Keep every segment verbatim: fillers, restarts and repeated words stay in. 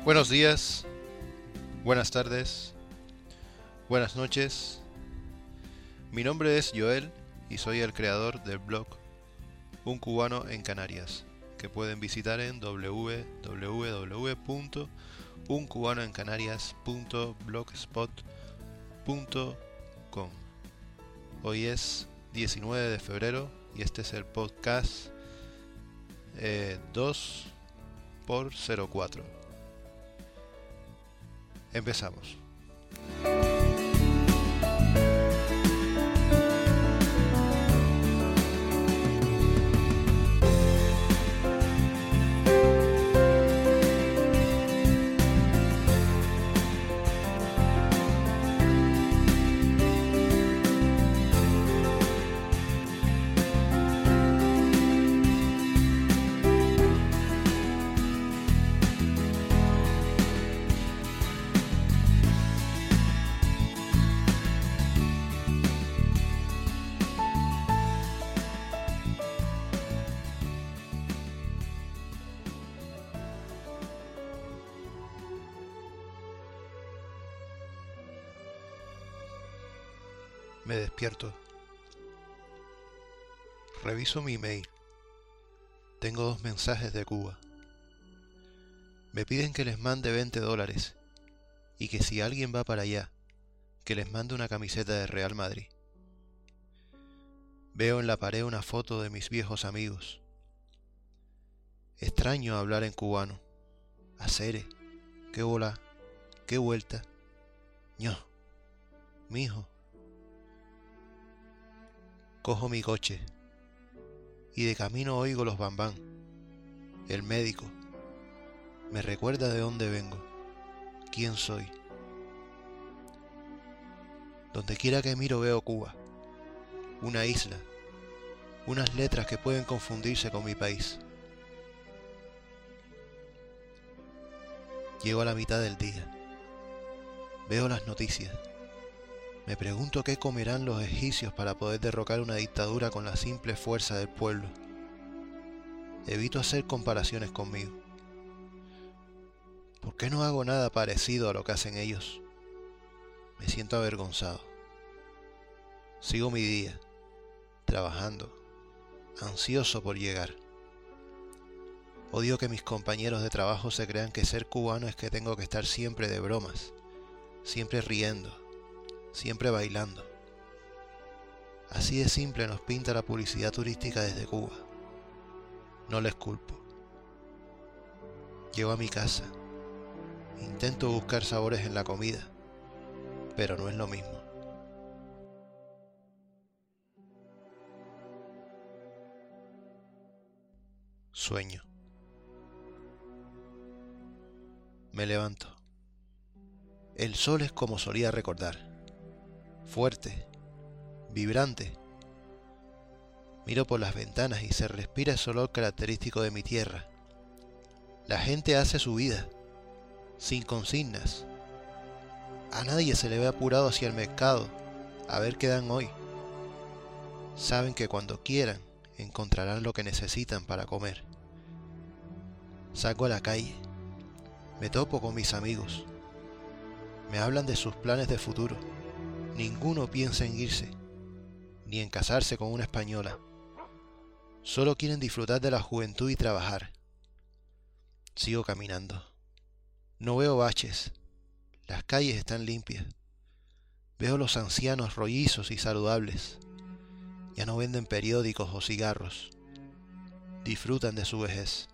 Buenos días, buenas tardes, buenas noches. Mi nombre es Joel y soy el creador del blog Un Cubano en Canarias, que pueden visitar en doble u doble u doble u punto un cubano en canarias punto blogspot punto com. Hoy es diecinueve de febrero y este es el podcast eh, dos por cero cuatro. Empezamos. Me despierto. Reviso mi email. Tengo dos mensajes de Cuba. Me piden que les mande veinte dólares y que si alguien va para allá, que les mande una camiseta de Real Madrid. Veo en la pared una foto de mis viejos amigos. Extraño hablar en cubano. Acere, qué bola, qué vuelta. ño, mijo. Cojo mi coche y de camino oigo los bambán. El médico me recuerda de dónde vengo, quién soy. Donde quiera que miro veo Cuba, una isla, unas letras que pueden confundirse con mi país. Llego a la mitad del día, veo las noticias. Me pregunto qué comerán los egipcios para poder derrocar una dictadura con la simple fuerza del pueblo. Evito hacer comparaciones conmigo. ¿Por qué no hago nada parecido a lo que hacen ellos? Me siento avergonzado. Sigo mi día, trabajando, ansioso por llegar. Odio que mis compañeros de trabajo se crean que ser cubano es que tengo que estar siempre de bromas, siempre riendo, siempre bailando. Así de simple nos pinta la publicidad turística desde Cuba. No les culpo. Llego a mi casa. Intento buscar sabores en la comida, pero no es lo mismo. Sueño. Me levanto. El sol es como solía recordar. Fuerte, vibrante. Miro por las ventanas y se respira ese olor característico de mi tierra. La gente hace su vida, sin consignas. A nadie se le ve apurado hacia el mercado a ver qué dan hoy. Saben que cuando quieran encontrarán lo que necesitan para comer. Salgo a la calle, me topo con mis amigos. Me hablan de sus planes de futuro. Ninguno piensa en irse, ni en casarse con una española. Solo quieren disfrutar de la juventud y trabajar. Sigo caminando. No veo baches. Las calles están limpias. Veo los ancianos rollizos y saludables. Ya no venden periódicos o cigarros. Disfrutan de su vejez.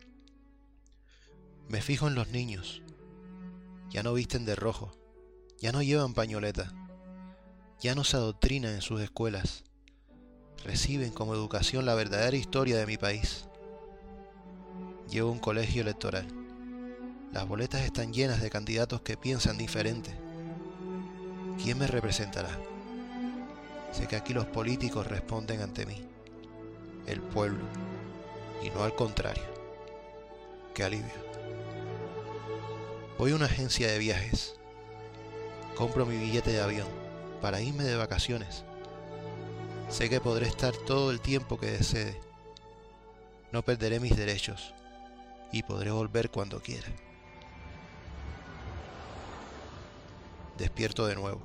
Me fijo en los niños. Ya no visten de rojo. Ya no llevan pañoleta. Ya no se adoctrinan en sus escuelas. Reciben como educación la verdadera historia de mi país. Llevo un colegio electoral. Las boletas están llenas de candidatos que piensan diferente. ¿Quién me representará? Sé que aquí los políticos responden ante mí, el pueblo, y no al contrario. ¡Qué alivio! Voy a una agencia de viajes. Compro mi billete de avión para irme de vacaciones. Sé que podré estar todo el tiempo que desee. No perderé mis derechos y podré volver cuando quiera. despierto de nuevo.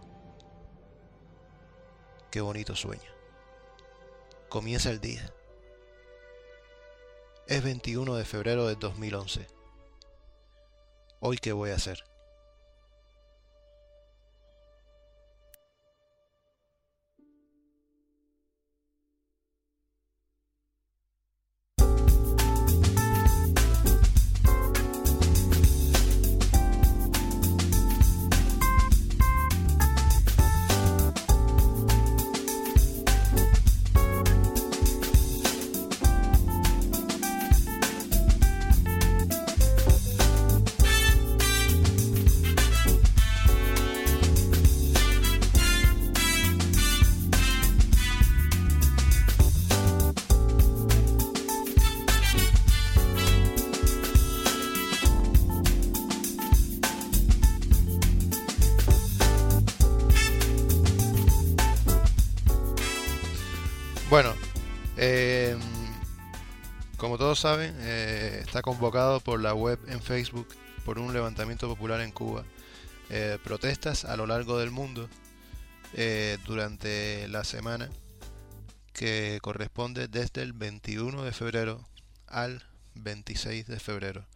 Qué bonito sueño. Comienza el día. Es veintiuno de febrero de dos mil once. ¿Hoy qué voy a hacer? Bueno, eh, como todos saben, eh, está convocado por la web en Facebook por un levantamiento popular en Cuba. Eh, protestas a lo largo del mundo eh, durante la semana que corresponde desde el veintiuno de febrero al veintiséis de febrero.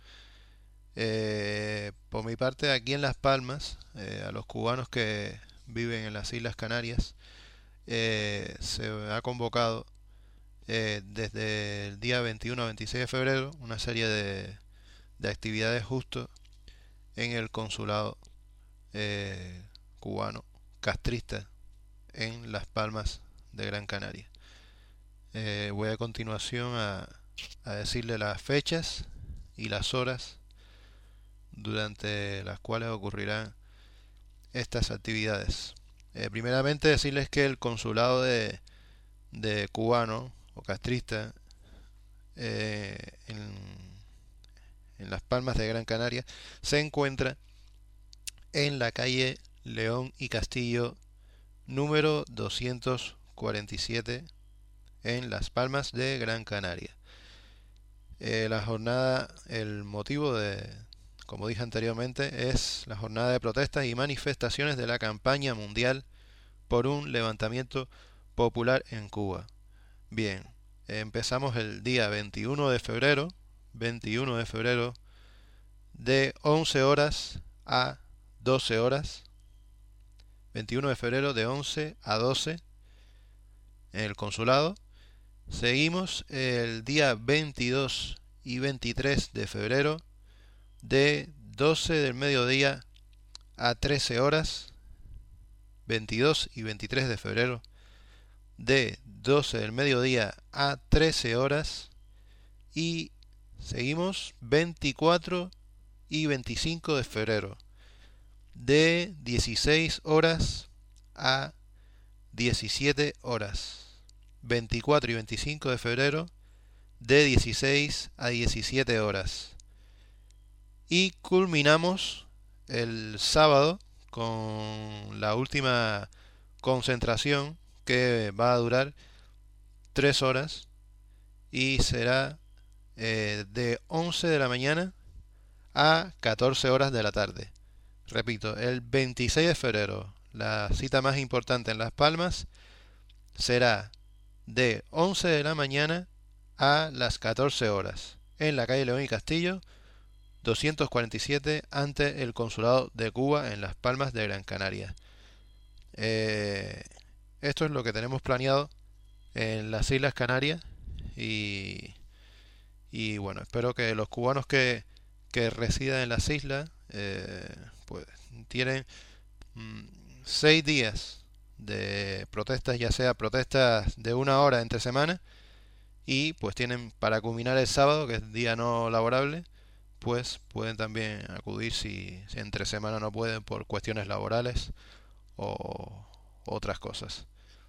Eh, por mi parte, aquí en Las Palmas, eh, a los cubanos que viven en las Islas Canarias, eh, se ha convocado eh, desde el día veintiuno a veintiséis de febrero una serie de, de actividades justo en el consulado eh, cubano castrista en Las Palmas de Gran Canaria. Eh, voy a continuación a, a decirle las fechas y las horas durante las cuales ocurrirán estas actividades. Eh, primeramente decirles que el consulado de, de cubano o castrista eh, en, en Las Palmas de Gran Canaria se encuentra en la calle León y Castillo número doscientos cuarenta y siete en Las Palmas de Gran Canaria. Eh, la jornada, el motivo de, como dije anteriormente, es la jornada de protestas y manifestaciones de la campaña mundial por un levantamiento popular en Cuba. Bien, empezamos el día veintiuno de febrero, veintiuno de febrero, de once horas a doce horas. veintiuno de febrero de once a doce en el consulado. Seguimos el día veintidós y veintitrés de febrero de doce del mediodía a trece horas. veintidós y veintitrés de febrero de doce del mediodía a trece horas. Y seguimos veinticuatro y veinticinco de febrero de dieciséis horas a diecisiete horas. veinticuatro y veinticinco de febrero de dieciséis a diecisiete horas. Y culminamos el sábado con la última concentración, que va a durar tres horas y será eh, de once de la mañana a catorce horas de la tarde. Repito, el veintiséis de febrero, la cita más importante en Las Palmas, será de once de la mañana a las catorce horas en la calle León y Castillo doscientos cuarenta y siete ante el Consulado de Cuba en Las Palmas de Gran Canaria. Eh, esto es lo que tenemos planeado en las Islas Canarias y, y bueno, espero que los cubanos que, que residan en las islas eh, pues tienen mm, seis días de protestas, ya sea protestas de una hora entre semana, y pues tienen para culminar el sábado, que es día no laborable, pues pueden también acudir si, si entre semana no pueden por cuestiones laborales o otras cosas.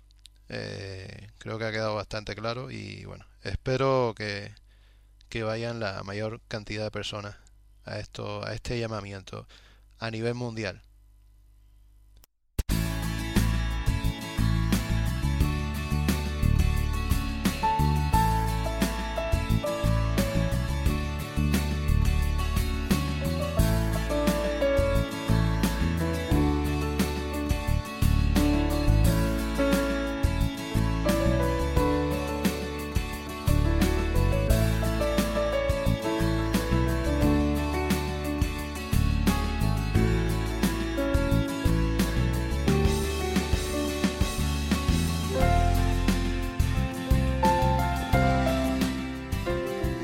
Eh, creo que ha quedado bastante claro y bueno, espero que, que vayan la mayor cantidad de personas a esto, a este llamamiento a nivel mundial.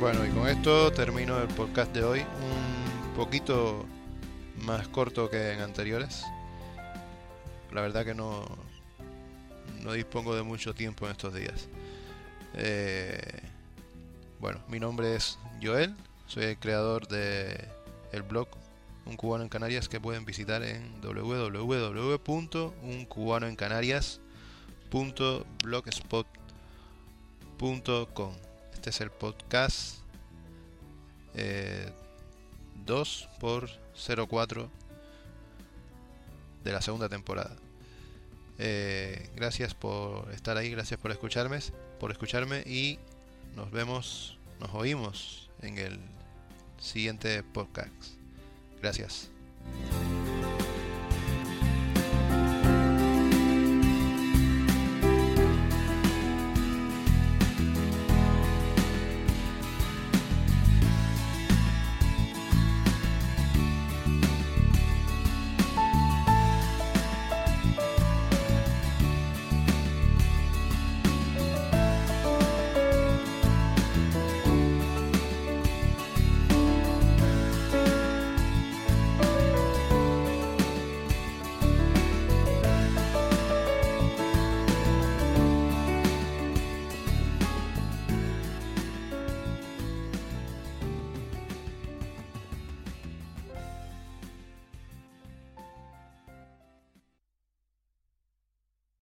Bueno, y con esto termino el podcast de hoy, un poquito más corto que en anteriores. La verdad que no, no dispongo de mucho tiempo en estos días. Eh, bueno, mi nombre es Joel, soy el creador de el blog Un Cubano en Canarias, que pueden visitar en w w w punto un cubano en canarias punto blogspot punto com. Este es el podcast eh, dos por cero cuatro de la segunda temporada. Eh, gracias por estar ahí, gracias por escucharme, por escucharme y nos vemos, nos oímos en el siguiente podcast. Gracias.